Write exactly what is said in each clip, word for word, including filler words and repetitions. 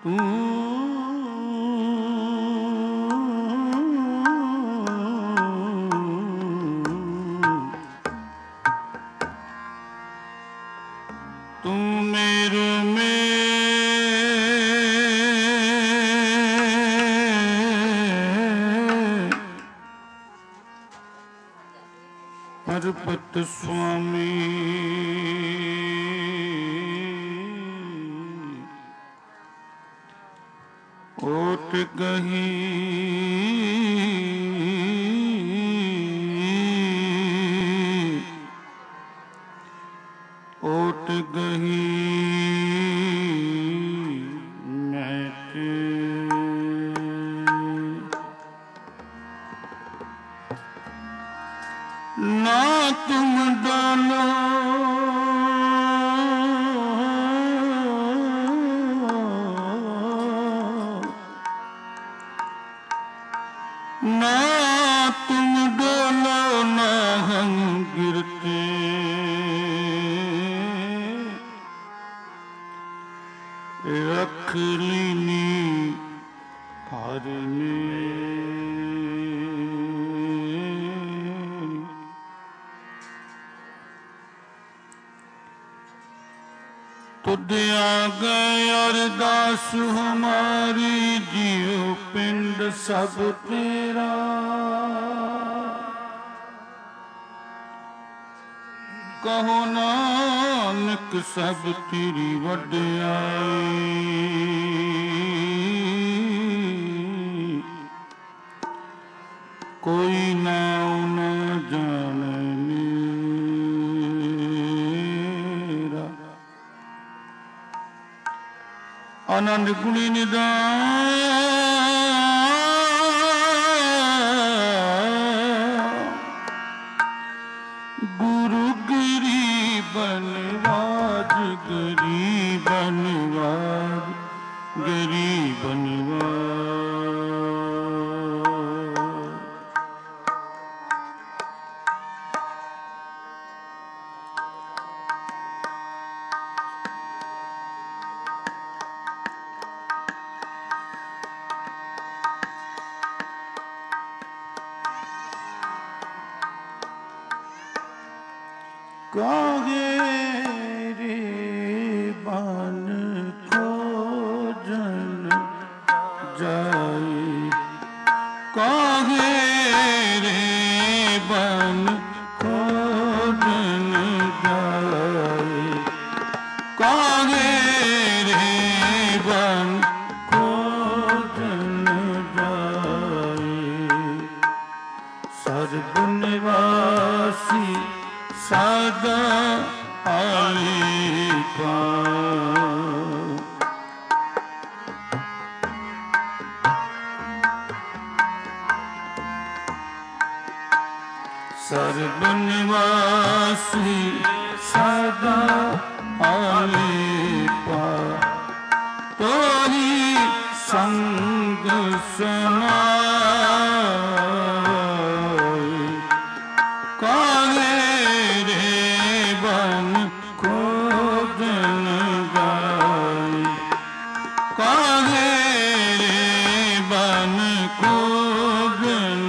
ਪਰਪਤ ਸੁਆਮੀ ਓਟ ਗਹੀ ਓਟ ਗਹੀ ਮੈਂ ਤੇ ਨਾ तुम डालो ना तुम डालो ना हम गिरते रख लीनी हार में तुद आ गए अरदास हमारी जीव पिंड सब तेरा कहो नानक सब तेरी वड्याई कोई नाम न जाने आनंद गुणी निदान गुरु गरीबन वाज गरीबन वाज गरीबन वाज काहे रे बन खोजन जाए काहे रे बन खोजन जाए काहे रे बन खोजन जाए सर्ब निवासी सदा आले पाओ सर्व निवासी सदा आले पाओ तोरी संग समाए काहे बन खोजन जाए काहे रे बन खोजन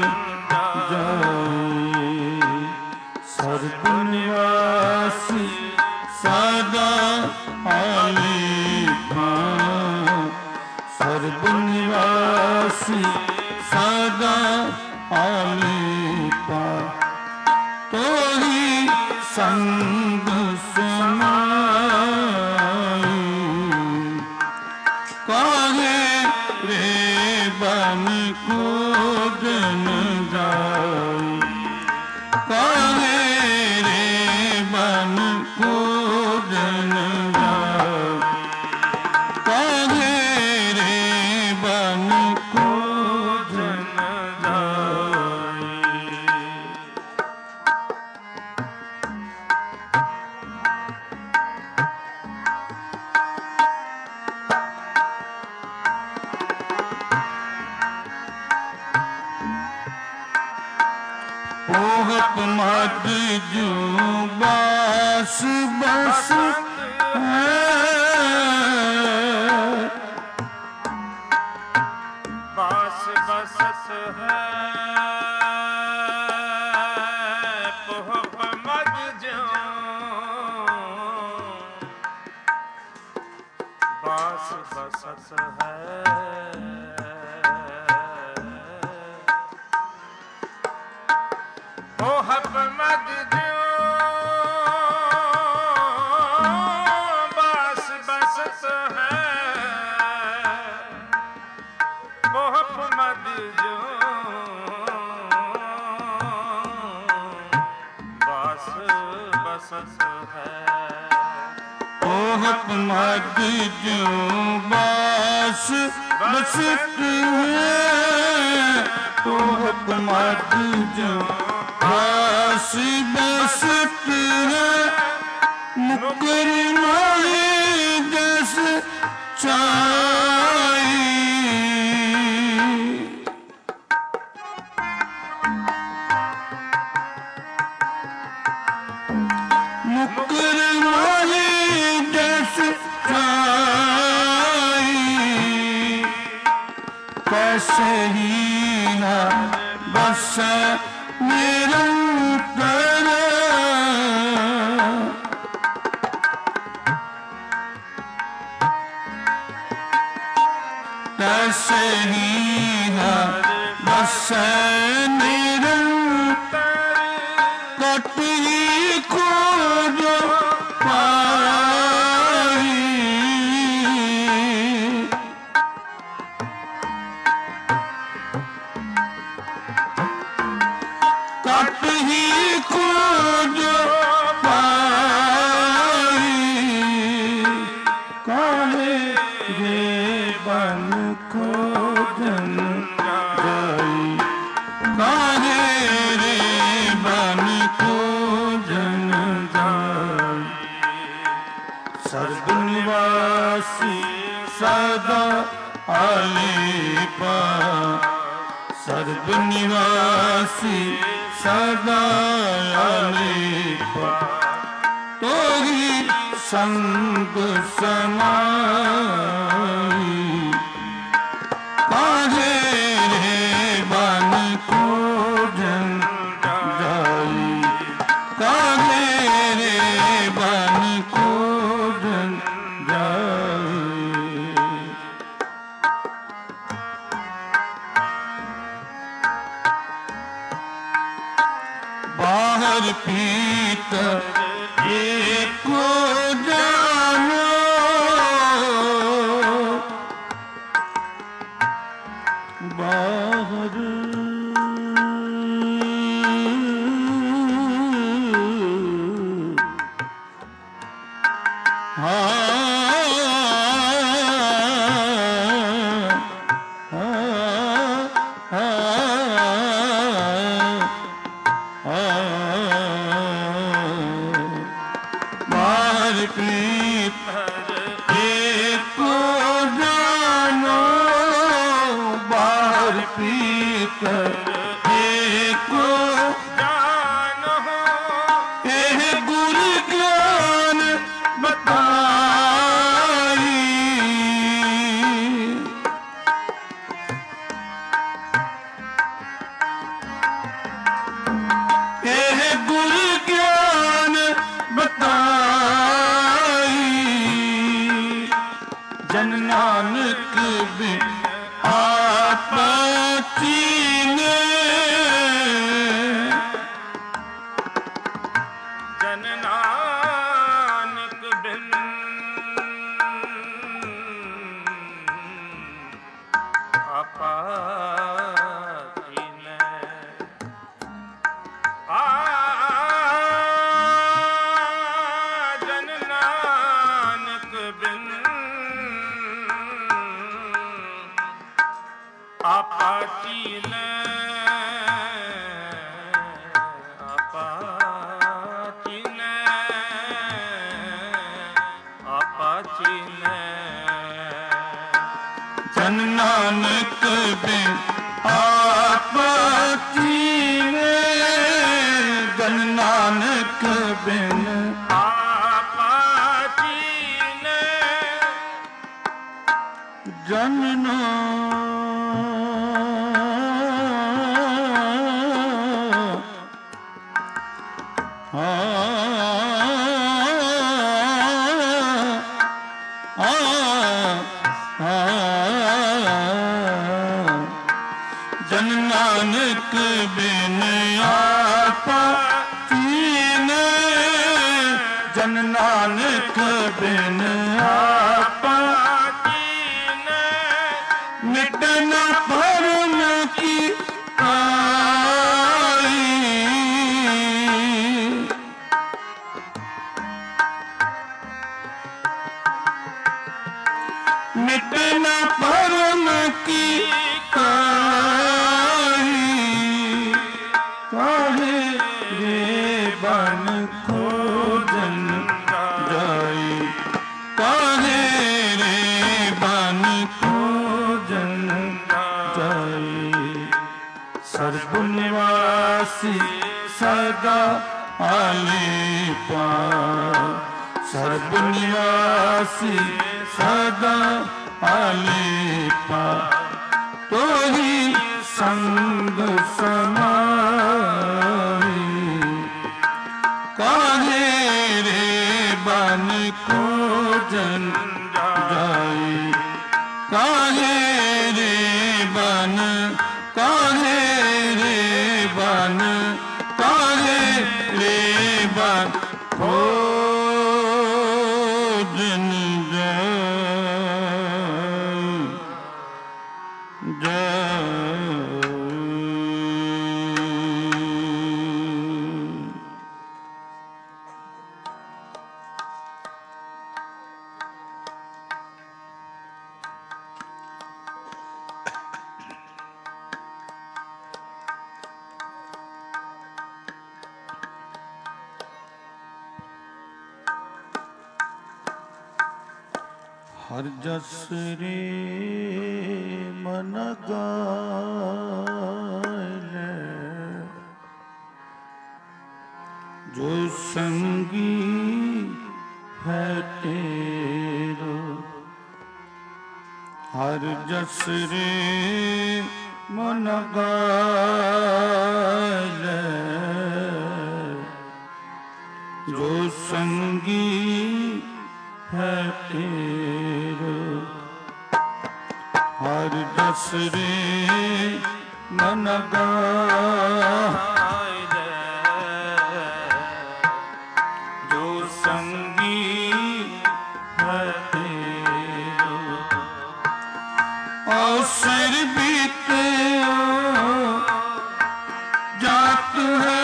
जाए सर्व निवासी सदा आले पाओ सर्व निवासी सदा आले पाओ तोही संग समाई काहे रे बन खोजन जाए काहे रे बन खोजन जाए काहे रे बन खोजन जाए ओहत मत जो बास बस है ਹੈ ਪੋਹ ਮਗ ਜਿਉ ਬਾਸ ਬਸਤ ਹੈ ਪੋਹ ਮਗ ਜਿਉ ਬਾਸ ਬਸਤ ਹੈ ਪੋਹ ਮਗ ਜਿਉ ਬਾਸ ਬਸਤ ਹੈ ओहप मग जो बास बसत है ओहप मग जो बास बसत है मुकर माही जस चाई मुकर माही कैसे ही ना बस निरंतर कैसे ही ना बस निरंतर कट ही खोज कट ही खोज पाई काहे रे बन खोजन जाई काहे रे बन खोजन जाई सर्व निवासी सदा आलेपा सर्व निवासी सदा आलेपा तोहि संग समाई काहे रे बन खोजन जाई काहे रे बन खोजन जाई बाहर भीतर एको जानो बाहर जन नानक बिन आप चीने जन नानक बिन आपा चीने आ जन नानक बिन आपा चीने आपा चीने आपा चीने जन नानक बिन आप चीने जन नानक बिन आपा चीने जन ਜਨ ਨਾਨਕ ਬਿਨ ਆਪਾ ਕੀਨੇ ਮਿਟ ਨ ਭਰਮ ਕੀ ਕਾਈ ਮਿਟ ਨ ਭਰਮ ਕੀ ਕਾਈ ਕਾਹੇ ਰੇ ਬਨ ਖੋਜਨ ਜਾਈ ਕਾਹੇ ਰੇ ਬਨ ਖੋਜਨ ਜਾਈ ਸਰਬ ਨਿਵਾਸੀ ਸਦਾ ਆਲੀਪਾ ਸਰਬ ਨਿਵਾਸੀ ਸਦਾ ਆਲੀਪਾ ਤੋਹੀ ਸੰਗ ਸਮਾਈ ਕਾਹੇ ਰੇ ਬਨ ਖੋਜਨ ਜਾਈ ਕਾਹੇ ਰੇ ਬਨ ਕਾਹੇ ਰੇ ਬਨ ਕਾਹੇ ਰੇ ਬਨ ਖੋਜਨ ਜਾਈ ਜਾਈ ਹਰ ਜਸ ਰੇ ਮਨ ਗਾਇਲੇ ਜੋ ਸੰਗੀ ਹੈ ਤੇਰਾ ਹਰ ਜਸ ਰੇ ਮਨ ਗਾਇਲੇ ਜੋ ਸੰਗੀ ਹੈ ਤੇਰਾ ਹਰ ਜਸ ਰੇ ਮਨ ਗਾਇਲੇ ਜੋ ਸੰਗੀ ਹੈ ਤੇਰਾ ਅਵਸਰ ਬੀਤਿਓ ਜਾਤ ਹੈ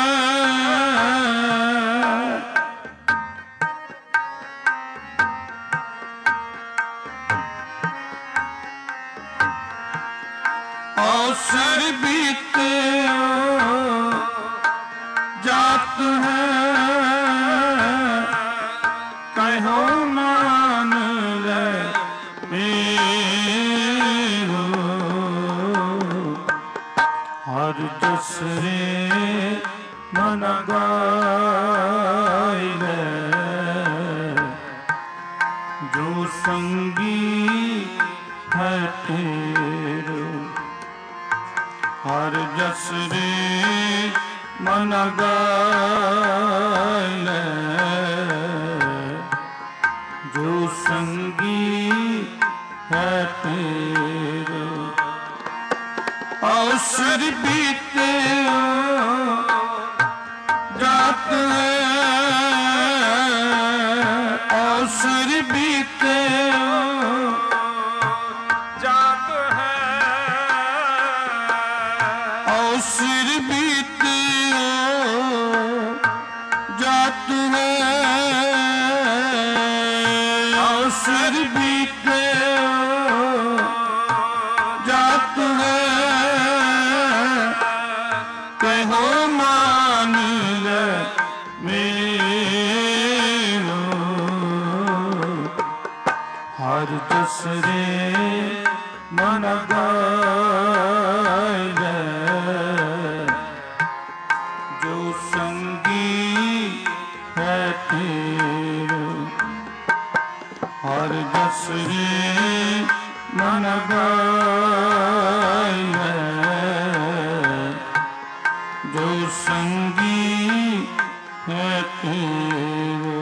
अवसर बीतयो जात है कहो मान ले मेरो हर जस रे मन गाइले जो संगी है तेरो हर जस रे मन गाइले जो संगी है तेरो अवसर बीते जात है अवसर बीते जात है अवसर बीते जात है अवसर बीते जात है कहो मान ले मेरो हर जस रे मन गाइले जो संगी है तेरो हर जस रे मन गाइले जो संगी है तेरो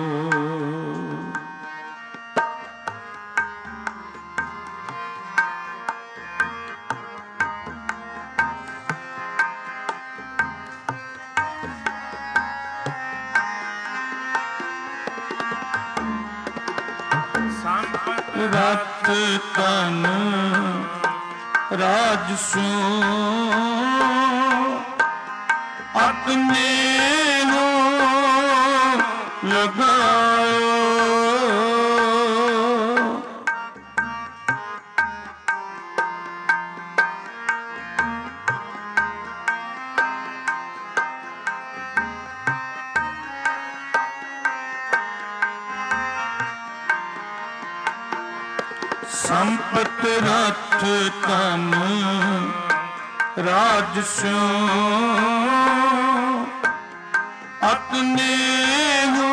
रत तन राज स्यो अपने हो लगायो। संपत रथ तन राज स्यो अपने हो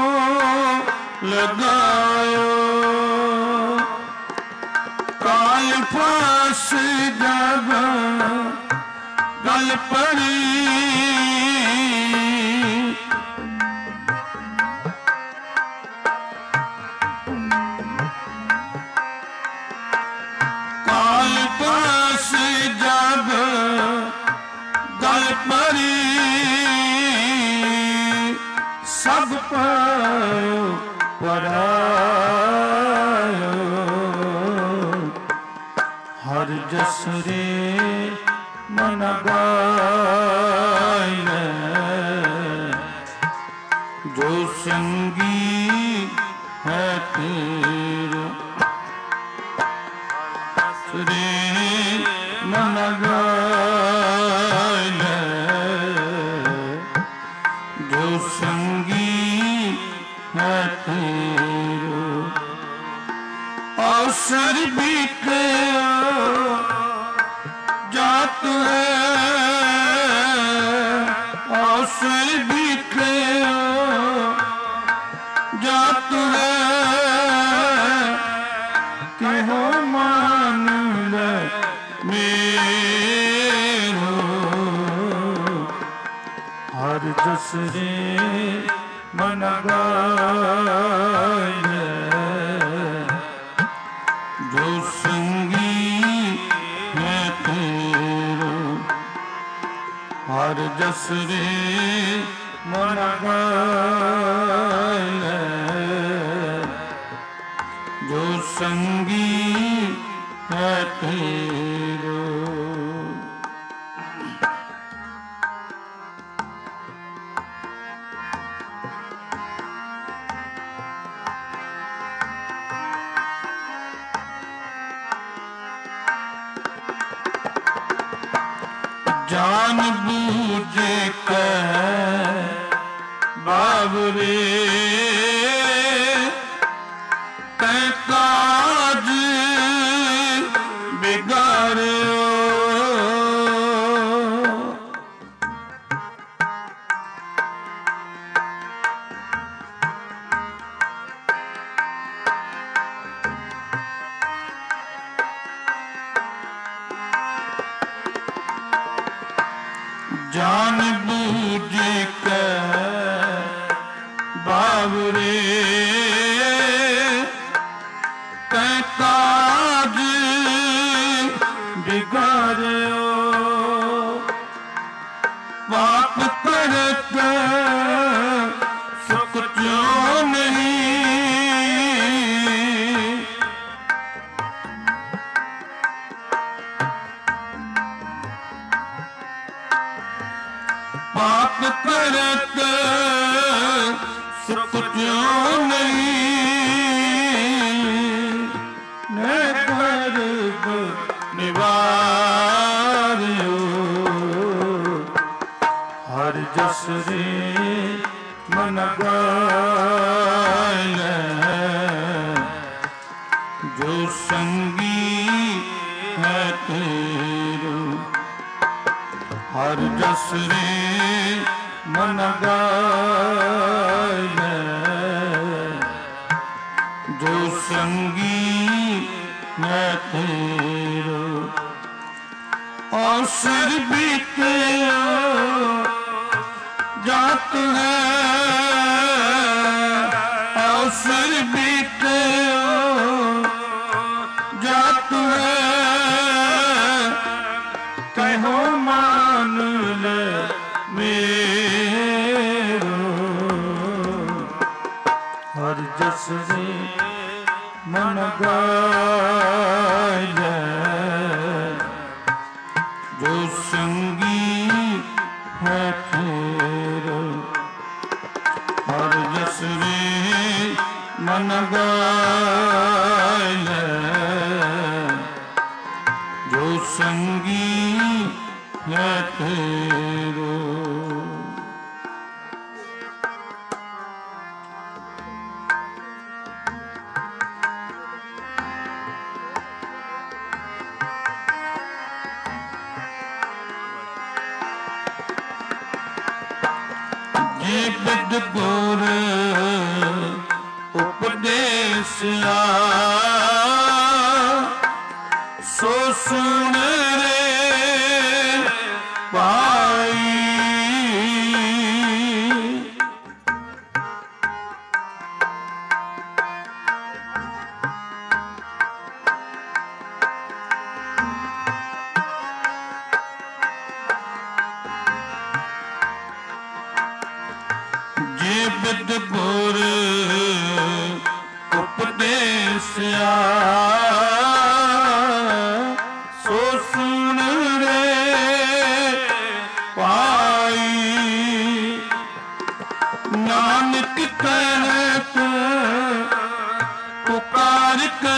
लगायो। काल फास जग गल पड़ी जग गल परी सब पायो परायो। हर जस रे मन गाए जो संगी है तेरो रे मन गाए जो संगी है तेरो। अवसर बीते जात है अवसर बीते जात है कि हो मान ले मेरो। हर जस रे मन गाए जो संगी है तेरो। हर जस रे मन गाए जो संगी है तेरो। जान बूझे कह बाबरे तै काज बिगाड़ियो। जान बूझे कह बाबरे तै काज बिगाड़ियो। पाप करत सुख क्यों नहीं। पाप करत सुख क्यों नहीं। मैं गर्भ निवारियो। हर जस रे मन गाए जो संगी है तेरो। हर जस रे मन गाए जो संगी है तेरो। अवसर बीते जात है अवसर बीते जात है कहो मान ले मेरो। हर जस रे मन गाए जो संगी है तेरे हर जस रे मन गाए जो संगी है तेरे बिद गुर उपदेसिया सो सुन रे पाई बिद गुर उपदेसिया सो सुन रे पाई नानक कहत पुकार के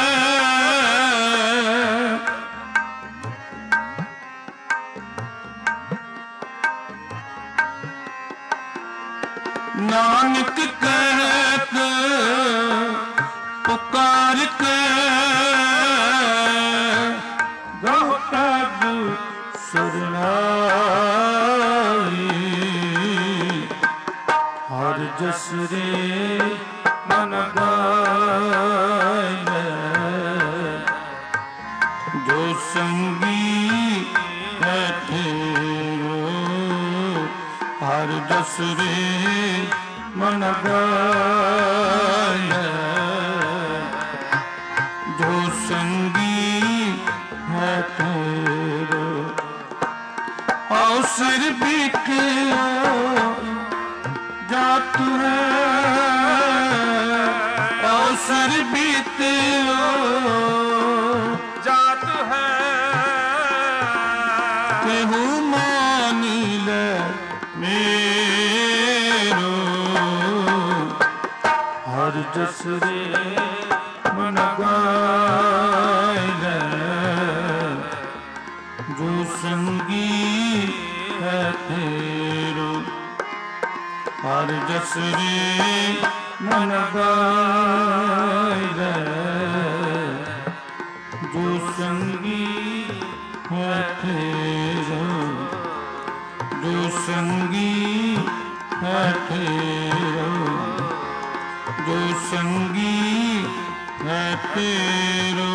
नानक कहत पुकार के गहु तब सरनाई हर जस रे मन गाए जो संगी है तेरो हर जस रे मन गाए जो संगी है तेरो अवसर बीतियो जात है अवसर बीतियो जात है केहू मानी ले मेरो हर जस रे मन गाए जो संगी है तेरो हर जस रे मन गाए जो संगी है तेरो जो संगी है तेरो जो संगी है तेरो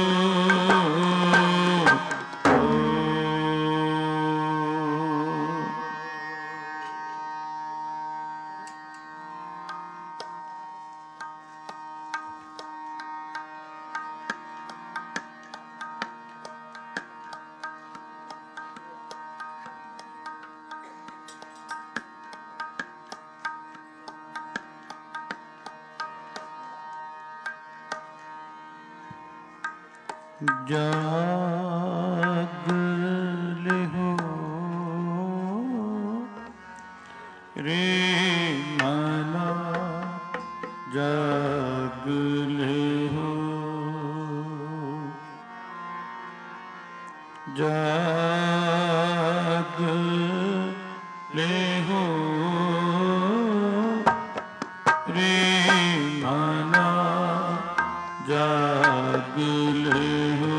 जाग लेहो रे माला जाग लेहो जाग लेहो रे माला जाग लेहो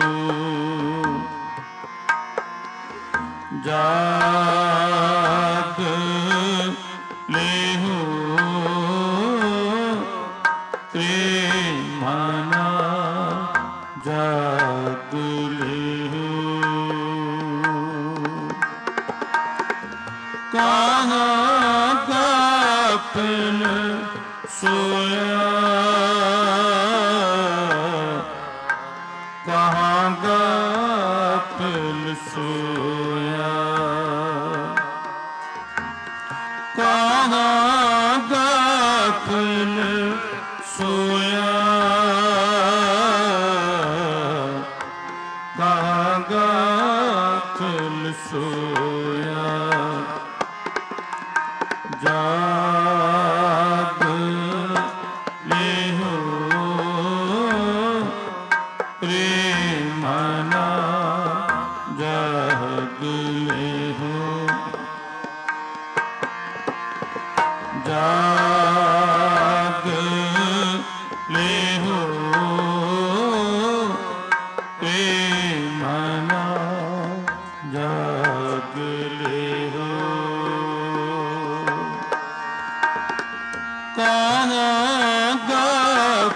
जाग लेहो रे माना जाग लेहो कहाँ गाफिल सोया कहाँ गाफिल सोया कहाँ गाफिल सोया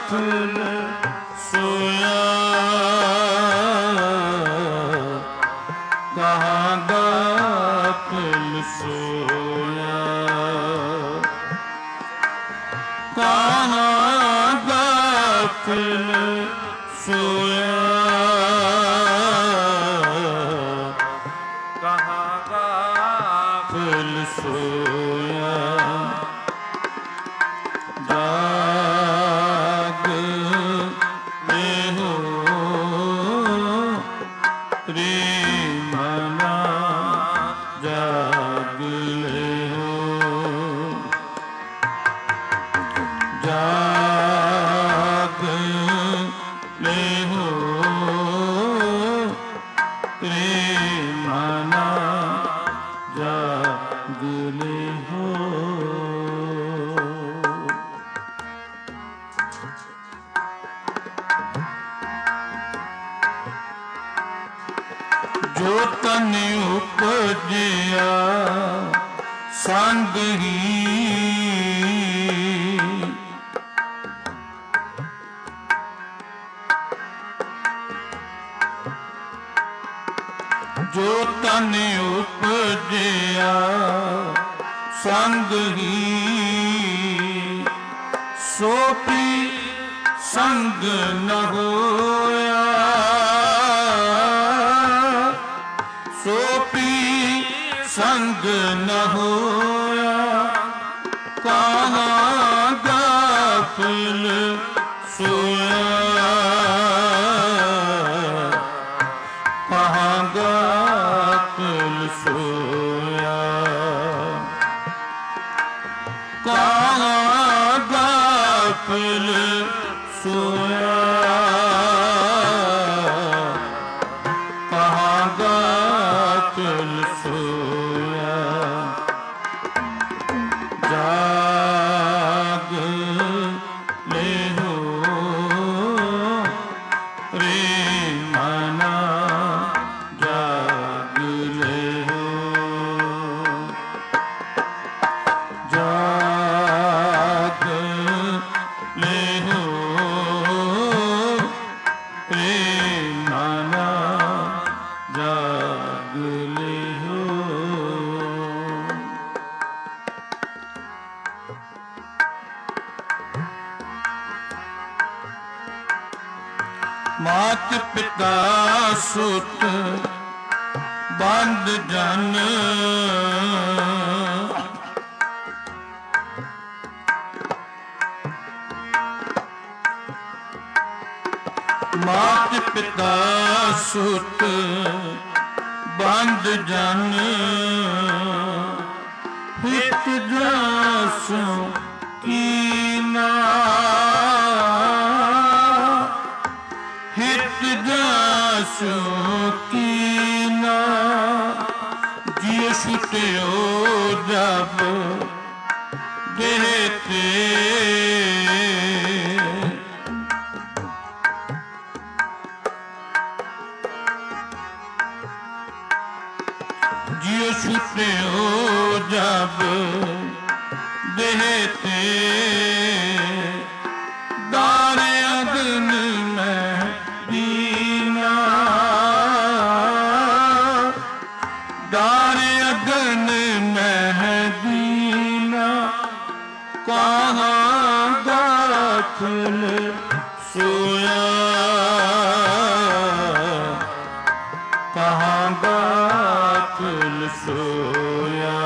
ਗਾਫਲ ਸੋਇਆ ਕਹਾਂ ਗਾਫਲ ਸੋਇਆ ਕਹਾਂ ਗਾਫਲ ਸੋਇਆ ਕਹਾਂ ਗਾਫਲ ਸੋਇਆ ਜਾਗ ਦੇਹੋ ਰੇ ਮਨਾ ਜਾਗ ਲੈਹੋ ਜਾਗ ਲੈਹੋ ਰੇ ਮਨਾ ਜਾਗ ਲੈਹੋ ਜੋ ਤਨ ਉਪਜਿਆ ਸੰਗ ਹੀ ਜੋ ਤਨ ਉਪਜਿਆ ਸੰਗ ਹੀ ਸੋ ਪੀ ਸੰਗ ਨ ਹੋਇਆ ਸੋ ਪੀ ਸੰਗ ਨ ਹੋਇਆ ਕਹਾਂ ਗਾਫਲ ਸੋਇਆ ਕਹਾਂ ਗਾਫਲ ਸੋਇਆ ਕਹਾਂ ਗਾਫਲ ਸੋਇਆ ਕਹਾਂ ਗਾਫਲ ਸੋਇਆ ਜਾਗ ਲੈਹੋ ਰੇ ਮਨਾ ਜਾਗ ਲੈਹੋ ਜਾਗ ਲੈਹੋ ਰੇ ਮਨਾ ਜਾਗ ਲੈਹੋ ਮਾਤ ਪਿਤਾ ਸੁਤ ਬੰਦ ਜਨ ਮਾਤ ਪਿਤਾ ਸੁਤ ਬੰਦ ਜਨ ਹਿਤ ਜਾਸੁ ਕੀਨਾ ਹਿਤ ਜਾਸੁ ਕੀਨਾ ਜਿਉ ਛੁਟਿਓ ਜਬ ਦੇਹ ਤੇ ਜਿਉ ਛੁਟਿਓ ਜਬ ਦੇਹ ਤੇ ਦਾਰੇ ਅਗਨ ਮੈਂ ਦੀਨਾ ਦਾਰੇ ਅਗਨ ਮੈਂ ਦੀਨਾ ਕਹਾਂ ਗਾਫਲ ਸੋਇਆ ਕਹਾਂ ਗਾਫਲ ਸੋਇਆ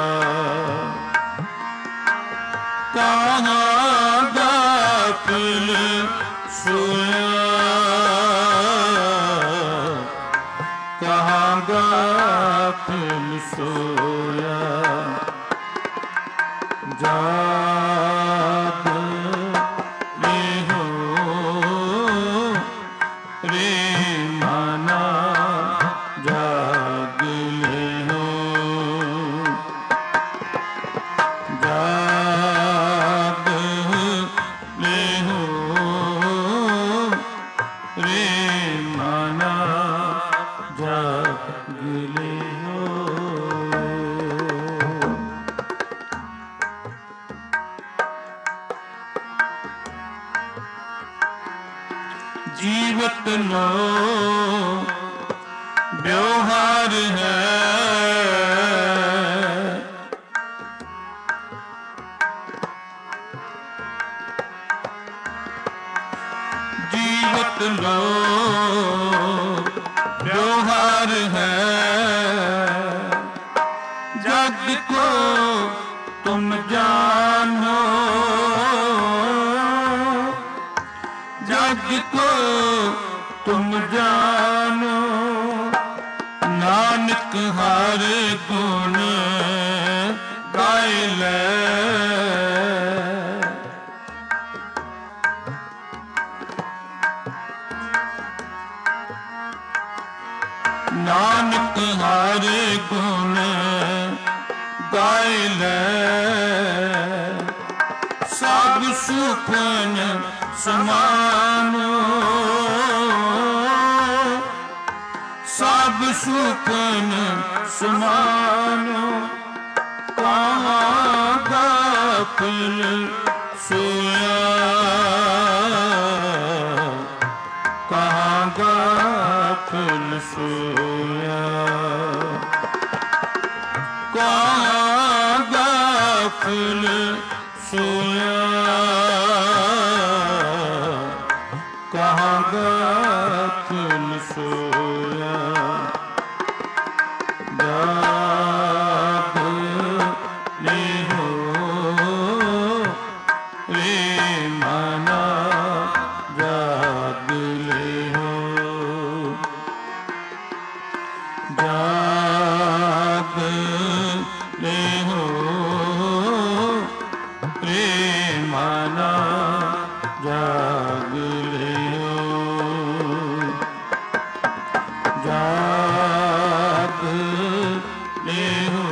ਕਹਾਂ ਗਾਫਲ ਸੋਇਆ ਕਹਾਂ ਗਾਫਲ ਸੋਇਆ ਜਾਗ ਲੈਹੋ ਰੇ ਮਨਾ ਜਾਗ ਲੈਹੋ ਜਾਗ ਲੈਹੋ ਰੇ ਮਨਾ ਜਾਗ ਲੈਹੋ जीवत लो व्यवहार है, जीवत लो व्यवहार है, जग को तुम जानो, जग को तुम जानो, नानक हर गुण गाय ले। नानक हर गुण गाय ले, सब सुपन समानो, सब सुपन समानो, कहाँ गाफिल सोया, कहाँ गाफिल सोया, कहाँ गाफिल सोया, कहाँ गाफिल सोया। जाग लेहो रे मना, जाग लेहो, जाग लेहो रे मना, जाग लेहो, जाग लेहो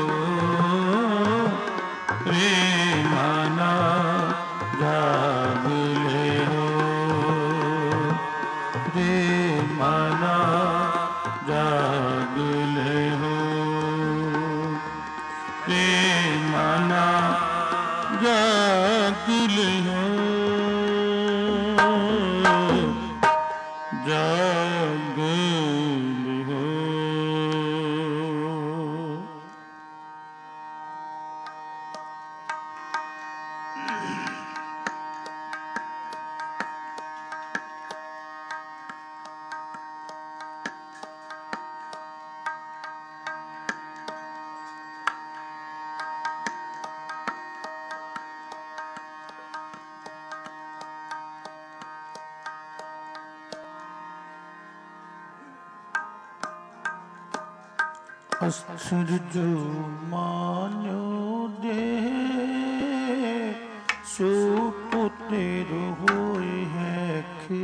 रे मना, जाग लेहो रे मना, जाग लेहो रे मना, जाग लेहो, जाग लेहो। असुर जो मान्यो दे, सो पुत्र होए है खे,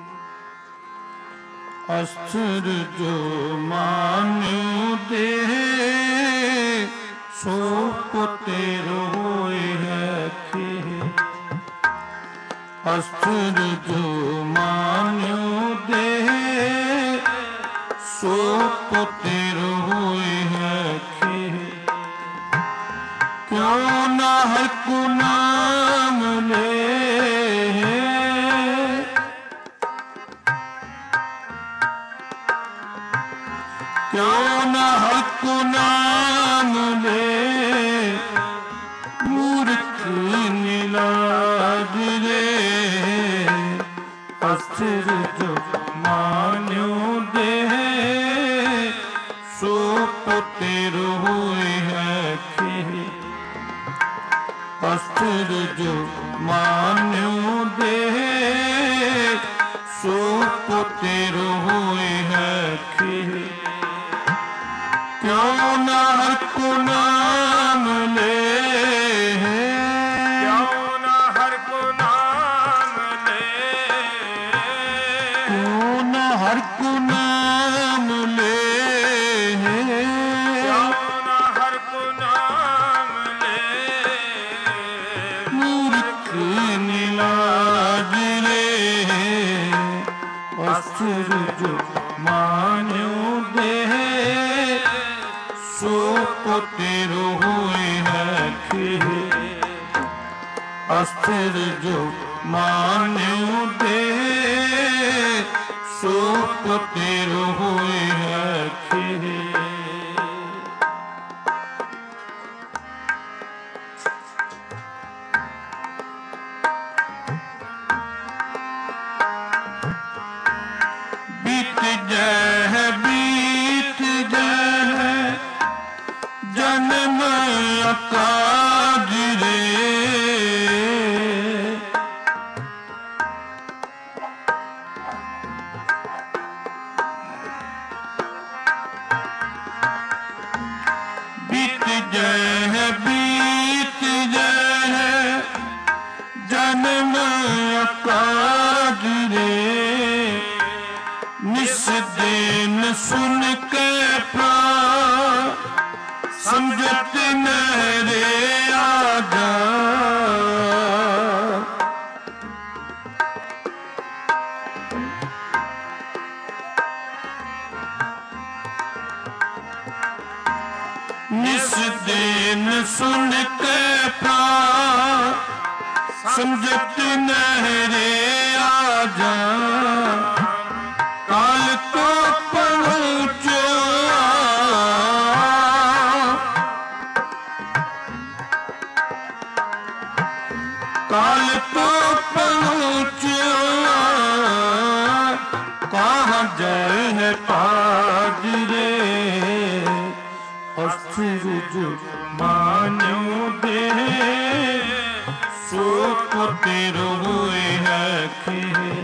असुर जो मान्यो दे, सो पुत्र होए है खे, असुर जो मान्यो दे, सो पुत्र होए है खे, क्यों न हर को नाम ले, क्यों न हर को नाम ले, मूर्ख निलाज रे, असुर जो मान्यो दे, सो पुत्र होए है खे, असुर जो मान्यो दे, सो पुत्र होए है खे, क्यों न हर को नाम ले, क्यों न हर को नाम ले, क्यों न हर को नाम ले, क्यों न हर को नाम ले, मूर्ख निलाज रे, असुर जो मान्यो दे, सो पुत्र होए है खे, असुर जो मान्यो दे, को तेरो हुए है खे। बीत जाए बीत जाए जन्म अकाज रे। बीत जाए बीत जाए जन्म अकाज रे। निस दिन सुन के प्राण समझत न रे आजा। निस दिन सुन के प्राण समझत न रे आजा। काल तो पहुँचो काल तो पहुँचो कहाँ जाए है पाज रे। असुर मान्यो दे सो को तेरो हुए है खे।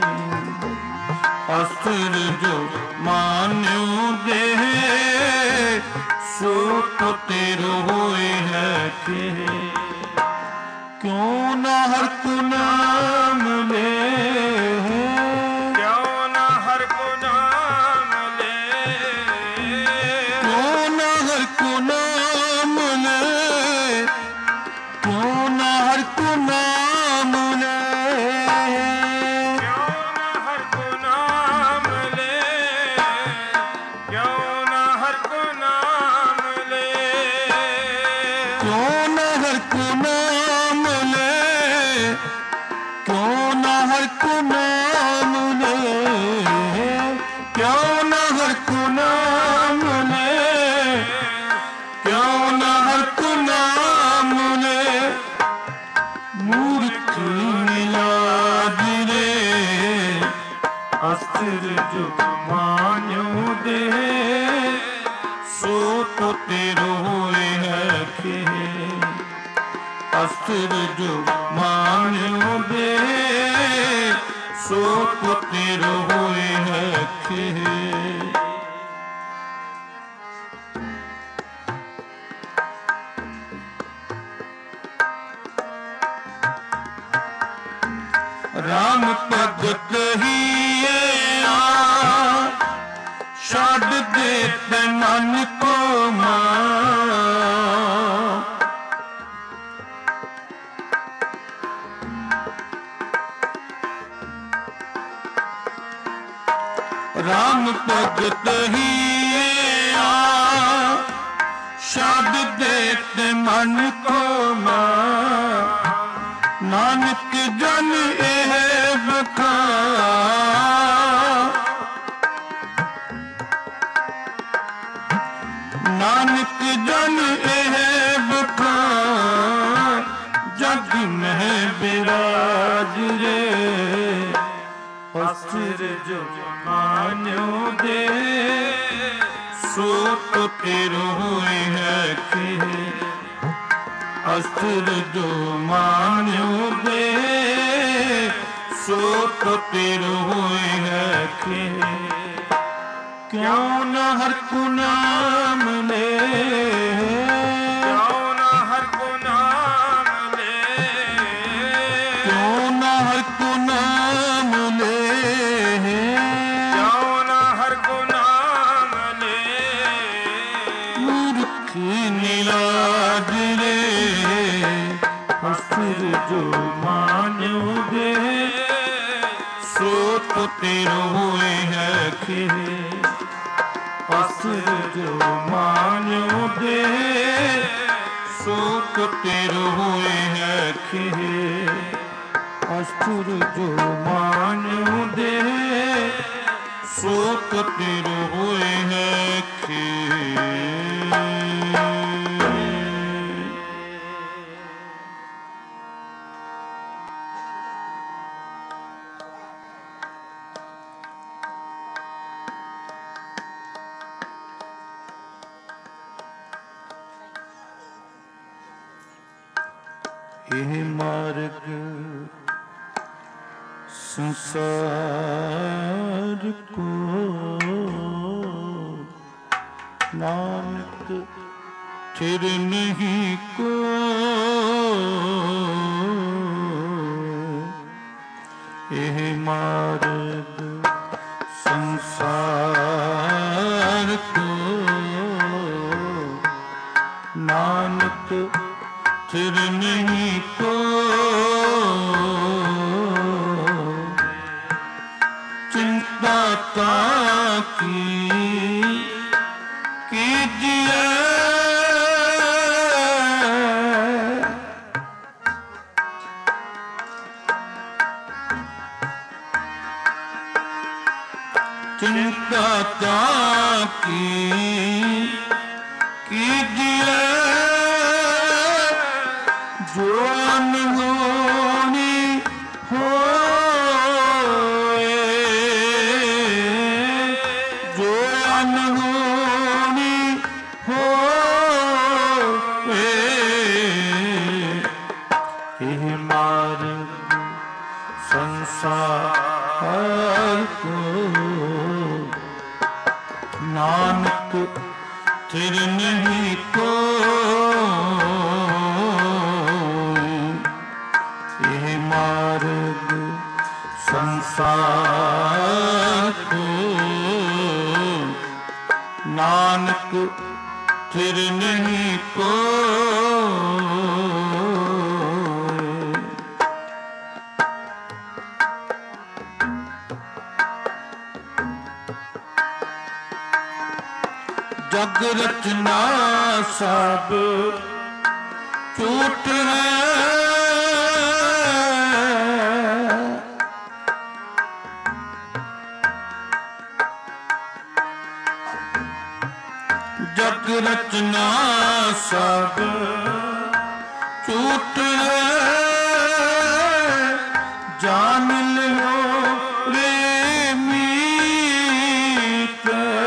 असुर जो मान्यो दे सो को तेरो हुए है खे। क्यों न हर को नाम ले क्यों न हर को नाम ले। क्यों न हर को नाम ले क्यों न हर को नाम ले। क्यों न हर को नाम ले क्यों न हर को नाम ले। क्यों न हर को नाम ले क्यों न हर को नाम ले। क्यों न हर को नाम ले क्यों न हर को नाम ले। मूर्ख मिलाज रे अस्त्र जो मान्यो दे सो तो तेरो हुए है खे। अस्त्र जो मान्यो दे सो तो तेरो हुए है खे। राम भगत ही छाड़ देते मन को मां। राम भगत ही छाड़ देते मन को मां। नानक जन एह बखान। नानक जन एह बखान जग में बिराज रे। अस्त्र जो मान्यो दे सो तो तेरो हुए है खे। अस्त्र जो मान्यो दे सो तो तेरो हुए है खे। क्यों न हर को नाम ले क्यों न हर को नाम ले। क्यों न हर को नाम ले क्यों न हर को नाम ले। मूर्ख निलाज रे अस्त्र जो मान्यो दे सो तो तेरो हुए है खे। अस्त्र जो मान्यो दे सो तो तेरो हुए है खे। अस्त्र जो मान्यो दे सो कतिर होए है खेल। यह मार्ग संसार को नानक फिर नहीं को यह मार्ग संसार को नानक फिर नहीं को चिंता ताकी कीजिए चिंता ताकी कीजिए जो अनहोनी होए जो अनहोनी होए यह मार्ग संसार को नानक फिर नहीं को मार्ग संसार को नानक फिर नहीं को जग रचना सब झूठ है जग रचना सब झूठ है जान लो रे मीत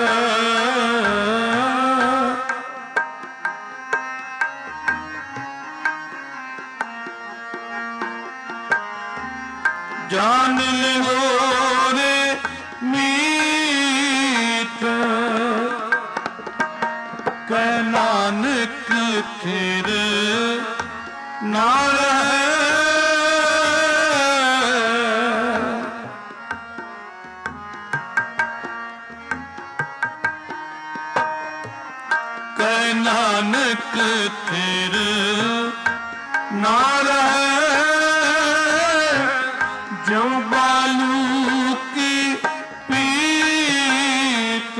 जान लो रे मीत कै नानक फिर नाल है कै नानक फिर नाल है जो बालू की पीत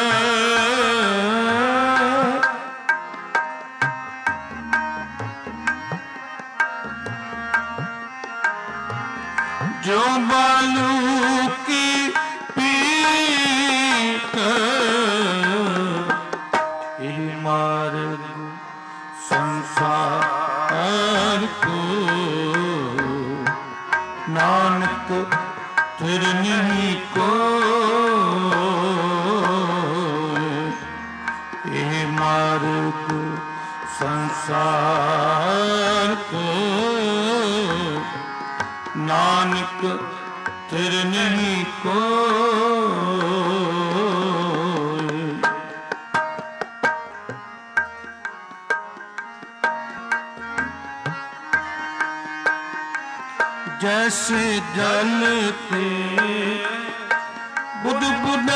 जो बालू की पीत यह मार्ग संसार को नानक फिर नहीं को यह मार्ग संसार को नानक फिर नहीं को जैसे जल पे बुदबुदा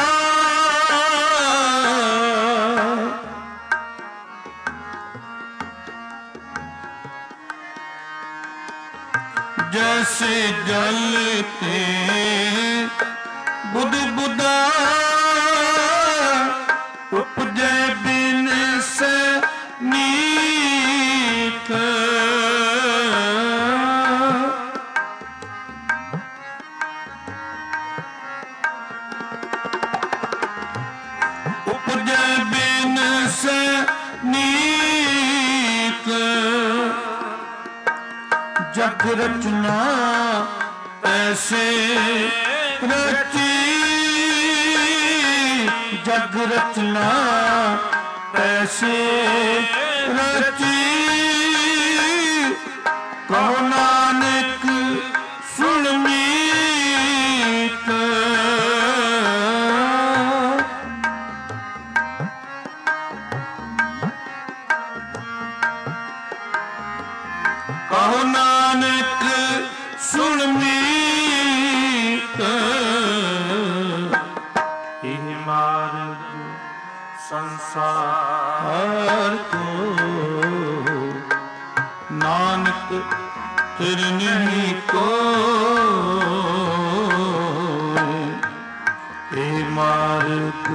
जैसे जल पे बुदबुदा उपजे बिन से नीक जग रचना ऐसे रची, जग रचना ऐसे रची, कहो नानक सुन मीत। कहो नानक सुन मीत, इह मार्ग संसार को नानक फिर नहीं को। इह मार्ग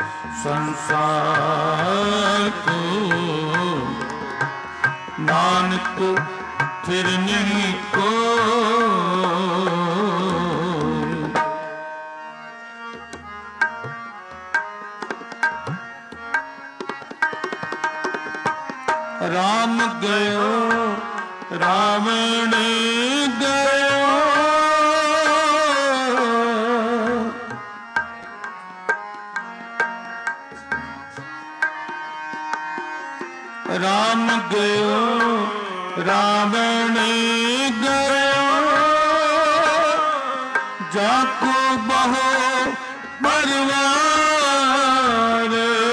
संसार को नानक फिर नहीं को। राम गयो रावण गयो, राम गयो रावण गयो, जाको बहु परिवार,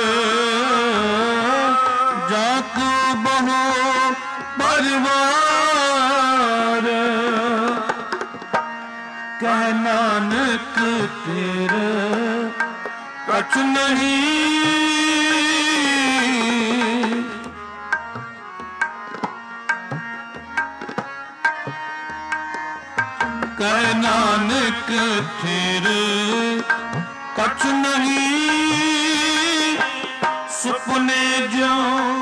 जाको बहु परिवार, कह नानक तेरे कछ नहीं। कह नानक तेरे कछ नहीं, सुपने जो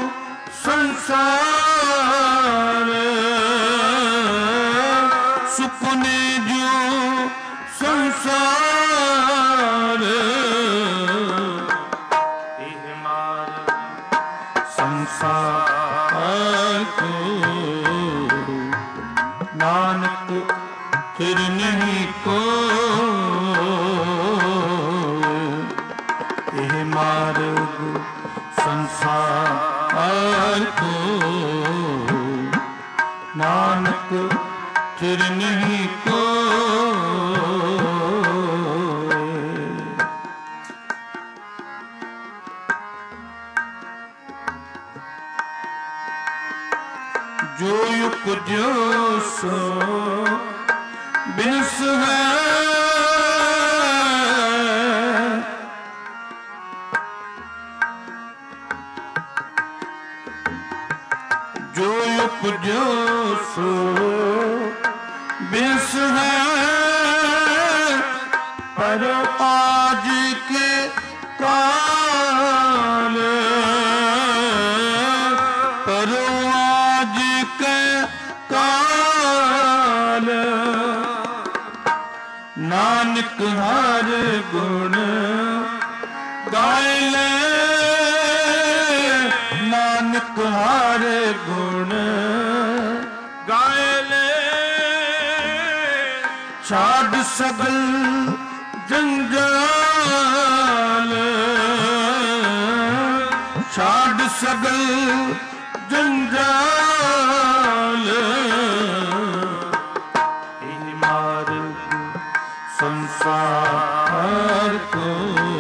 संसार, सुपने जो संसार, इह मार्ग संसार को नानक फिर नहीं को। यह मार्ग संसार को नानक फिर नहीं को। जो उपजो सो बिस है, जो उपजो सो बिस है, पर आज के काल, पर आज के काल, नानक हर गुण गाय ले, नानक हर गुण गाय ले, छाड़ सगल जंजाल, छाड़ सगल जंजाल, इन मार्ग संसार को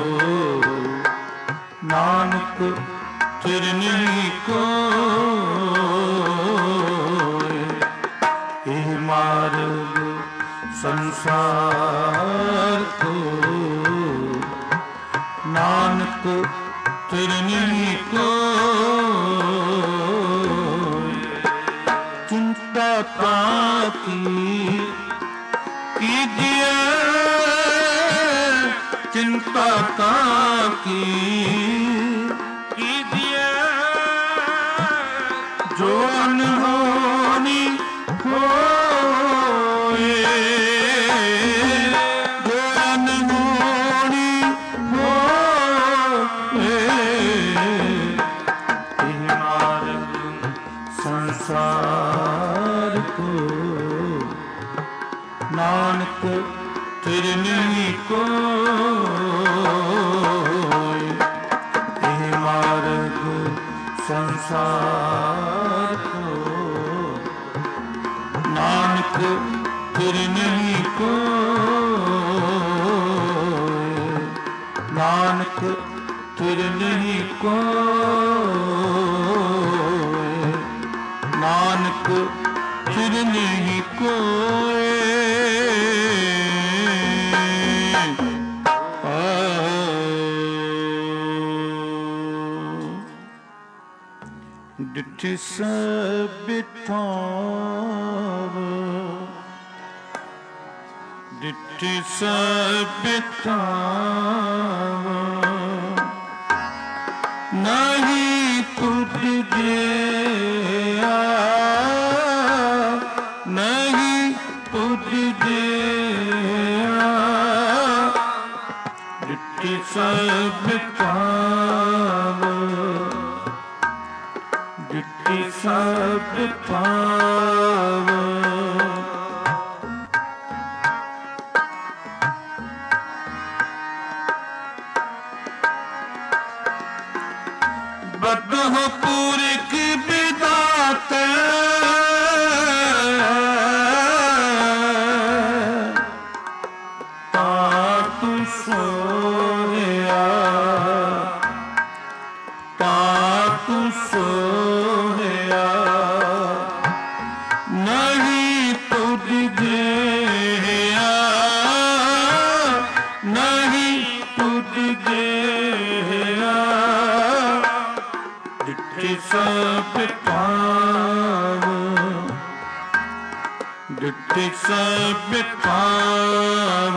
नानक फिर नहीं को। यह मार्ग संसार को नानक फिर नहीं को। चिंता ताकी कीजिए, चिंता ताकी कीजिए, जो अनहोनी होए, जो अनहोनी होए, इह मार्ग संसार को फिर नहीं कोई। यह मार्ग संसार को नानक फिर नहीं कोई। नानक फिर नहीं कोई। नानक फिर नहीं कोई। डिठि सब बिठाव। डिठि सब बिठाव। नहीं तुझ जिया। नहीं तुझ जिया। डिठि सब बिठाव। डिठि सब बिठाव। बदह पूरक बिदात तातु सोया। तातु सोया। नहीं तुझ जिया। नहीं तुझ जिया। डिठि सब बिठाव। डिठि सब बिठाव।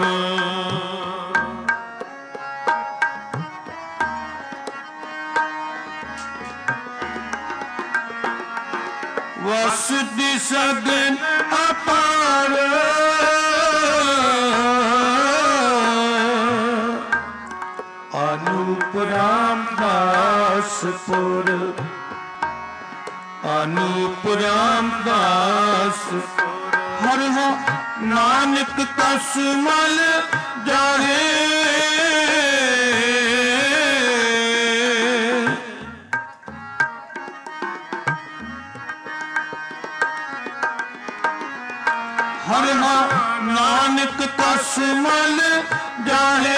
वस दिसगन अपार। अनूप रामदासपुर। अनूप रामदास हर हो नानक कस मल जाहे। हर हो नानक कस मल जाहे।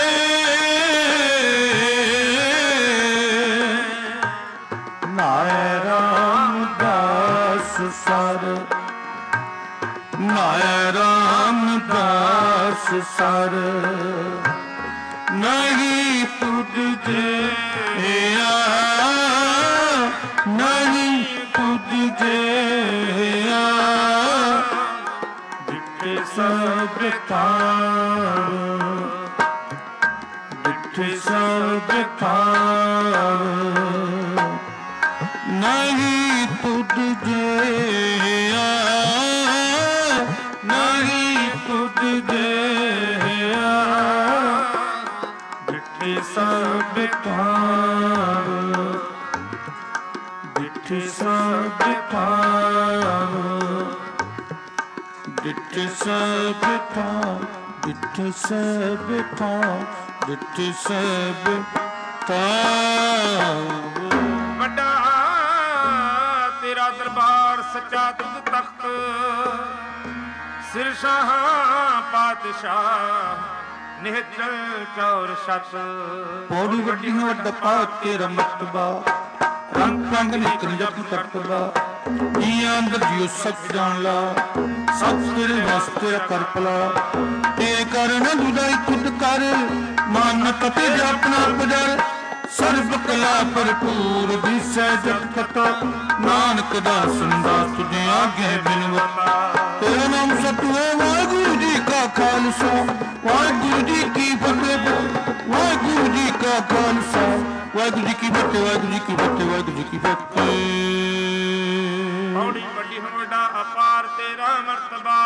नाय रामदास सर। नाय रामदास सर। नहीं तुझ जिया। नहीं तुझ जिया। डिठि सब बिठाव। डिठि सब बिठाव। नहीं तुझ जिया। नहीं तुझ जिया। डिठि सब बिठाव। डिठि सब बिठाव। डिठि सब बिठाव। डिठि सब बिठाव। डिठि सब बिठाव। ਵੱਡਾ ਤੇਰਾ ਦਰਬਾਰ ਸੱਚਾ ਤੁਧ ਤਖਤ। ਸਿਰ ਸ਼ਾਹ ਪਾਤਸ਼ਾਹ ਨਿਹਚਲ ਚੌਰ ਛਤ। ਪੌੜੀ ਵੱਡੀ ਨੂੰ ਵੱਡਾ ਪਾ ਤੇਰਾ ਮਰਤਬਾ। ਰੰਗ ਰੰਗ ਨਿਕਲ ਜਪ ਕਰਤਬਾ। ਜੀਆਂ ਅੰਦਰ ਜਿਉ ਸੱਚ ਜਾਣ ਲਾ। ਸਭ ਤੇਰੇ ਵਾਸਤੇ ਕਰ ਭਲਾ। ਤੇ ਕਰਨ ਦੁਦਾਈ ਖੁਦ ਕਰ। ਮਾਨਕ ਤੇ ਜਪਨਾ ਪਜਰ। ਸਰਬ ਕਲਾ ਭਰਪੂਰ ਦਿਸੈ ਜਪ ਕਥਾ। ਨਾਨਕ ਦਾਸਨ ਦਾ ਤੁਝੇ ਆਗੇ ਬਿਨਵਤਾ। ਤੇਰਾ ਨਾਮ ਸਤਿਗੁਰੂ ਵਾਹਿਗੁਰੂ ਜੀ ਕਾ ਖਾਲਸਾ। ਵਾਹਿਗੁਰੂ ਜੀ ਕੀ ਫਤਿਹ। ਵਾਹਿਗੁਰੂ ਜੀ ਕਾ ਖਾਲਸਾ। ਵਾਹਿਗੁਰੂ ਜੀ ਕੀ ਫਤਿਹ। ਵਾਹਿਗੁਰੂ ਜੀ ਕੀ ਫਤਿਹ। ਵਾਹਿਗੁਰੂ ਜੀ ਕੀ ਫਤਿਹ। ਪੌੜੀ ਵੱਡੀ ਹੋ ਵੱਡਾ ਅਪਾਰ ਤੇਰਾ ਮਰਤਬਾ।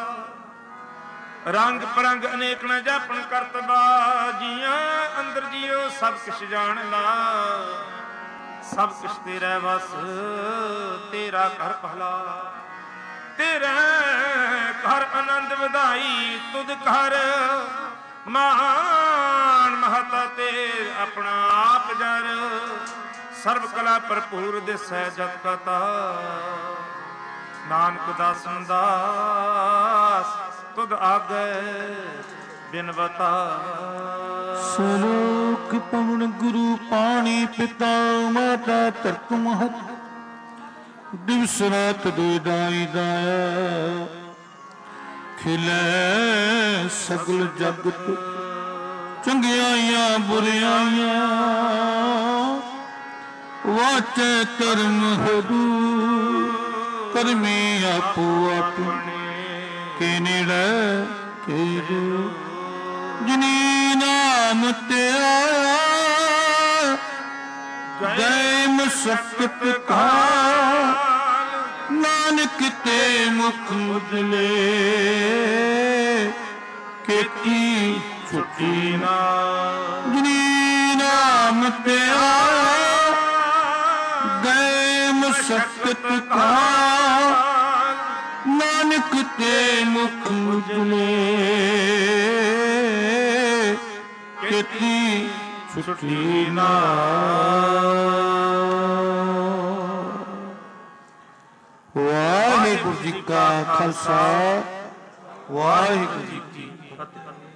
ਰੰਗ ਪਰੰਗ ਅਨੇਕ ਨ ਜਾਪਣ ਕਰਤਬਾ। ਜੀਆਂ ਅੰਦਰ ਜੀਓ ਸਭ ਕਿਛ ਜਾਣ ਲਾ। ਸਭ ਕਿਛ ਤੇਰਾ ਵਸ ਤੇਰਾ ਘਰ ਭਲਾ। ਤੇਰਾ ਘਰ ਆਨੰਦ ਵਧਾਈ ਤੁਧ ਘਰ ਮਾਨ ਮਹਤਾ ਤੇਰ ਆਪਣਾ ਆਪ ਜਰ ਸਰਬ ਕਲਾ ਭਰਪੂਰ ਦਿਸੈ ਜਤ ਕਤਾ ਨਾਨਕ ਦਾਸਨ ਦਾਸ ਤੁਧ ਆਗੈ ਬਿਨਵਤਾ ਸਲੋਕ ਪਵਨ ਗੁਰੂ ਪਾਣੀ ਪਿਤਾ ਮਾਤਾ ਧਰਤ ਮਹਤ ਦਿਵਸ ਰਾਤ ਦੇ ਦਾਈ ਦਾਇਆ ਖਿਲੇ ਸਗਲ ਜਗਤ ਚੰਗਿਆਈਆਂ ਬੁਰਿਆਈਆਂ ਵਾਚੇ ਕਰਮ ਹਦੂ ਕਰਮੀ ਆਪੋ ਆਪਣੇ ਕੇ ਨੇੜੇ ਕੇ ਜੋ ਜਿਨੀ ਨਾਮ ਤੇ ਆਇਆ ਗਏ ਮਸਕਤ ਕਾਲ ਨਾਨਕ ਤੇ ਮੁਖ ਉਜਲੇ ਕੀਤੀ ਛੁੱਟੀ ਨਾ ਜਿਨੀ ਨਾਮ ਤੇ ਆਇਆ ਗਏ ਮਸਕਤ ਕਾਲ ਨਾਨਕ ਤੇ ਮੁਖ ਉਜਲੇ ਕੀਤੀ ਛੁੱਟੀ ਨਾ। ਵਾਹਿਗੁਰੂ ਜੀ ਕਾ ਖਾਲਸਾ ਵਾਹਿਗੁਰੂ ਜੀ ਕੀ ਫਤਿਹ।